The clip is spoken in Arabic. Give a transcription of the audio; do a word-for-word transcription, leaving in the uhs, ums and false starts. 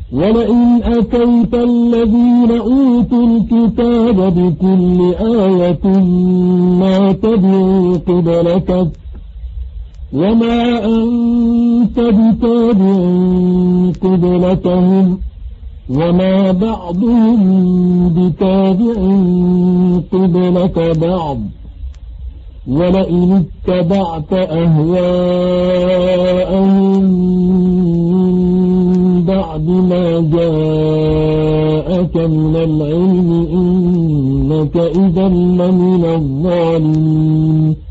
ولئن أتيت الذين أوتوا الكتاب بكل آية ما تبعوا قبلتك وما أنت بتابع قبلتهم وما بعضهم بتابع قبلة بعض ولئن اتبعت أهواءهم من بعد ما جاءك من العلم إنك إذا لمن الظالمين